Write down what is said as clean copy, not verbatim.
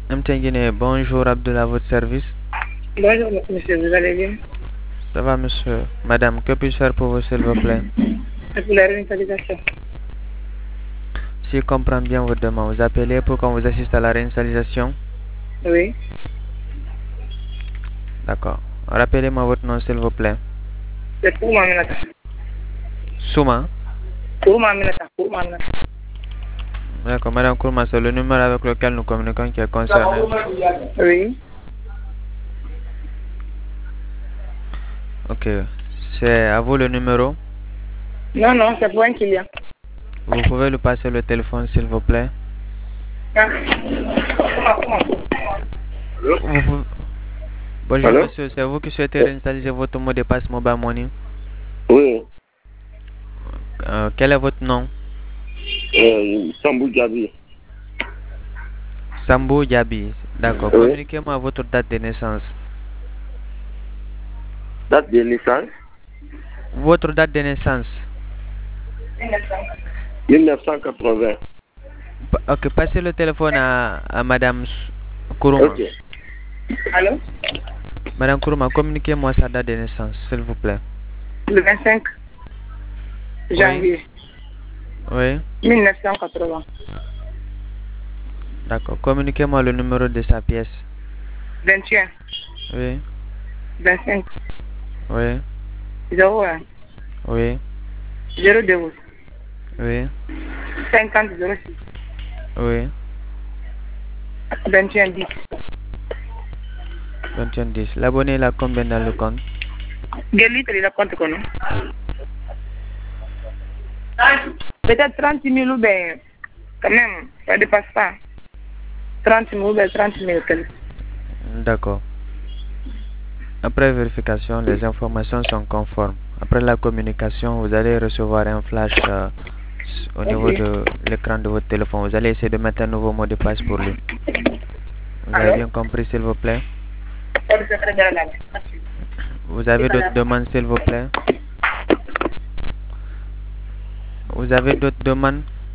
MTN Guinée, bonjour Abdullah, à votre service. Bonjour monsieur, vous allez bien? Ça va monsieur? Madame, que puis-je faire pour vous s'il vous plaît? C'est pour la réinitialisation. Si je comprends bien votre demande, vous appelez pour qu'on vous assiste à la réinitialisation? Oui. D'accord. Rappelez-moi votre nom s'il vous plaît. C'est pour Maminata. Souma? Pour Maminata. Pour Maminata. D'accord, Madame Kourma, c'est le numéro avec lequel nous communiquons qui est concerné. Oui. Ok. C'est à vous le numéro? Non, non, c'est pour un client. Vous pouvez lui passer le téléphone s'il vous plaît? Ah. Vous pouvez- Bonjour Allô? monsieur, c'est vous qui souhaitez réinitialiser votre mot de passe Mobile Money? Oui, Quel est votre nom? Sambou Gabi. Sambou Diaby. D'accord. Oui. Communiquez-moi votre date de naissance. Date de naissance Votre date de naissance. 1980. Ok, passez le téléphone à Madame Kourouma. Ok. Allô? Madame Kourouma, communiquez-moi sa date de naissance, s'il vous plaît. Le 25 janvier Oui. 1980. D'accord. Communiquez-moi le numéro de sa pièce. 21 Oui. 25 Oui. 01 Oui. 02 Oui. 50 06 Oui. 21 10. 2110. L'abonné il a combien dans le compte? Guélite, il a compte quoi, non? Peut-être 30 000 ou bien, quand même, ça ne dépasse pas. 30 000 ou bien 30 000 quelques. D'accord. Après vérification, les informations sont conformes. Après la communication, vous allez recevoir un flash au niveau de l'écran de votre téléphone. Vous allez essayer de mettre un nouveau mot de passe pour lui. Vous avez bien compris, s'il vous plaît? Vous avez d'autres demandes, s'il vous plaît? Vous avez d'autres demandes?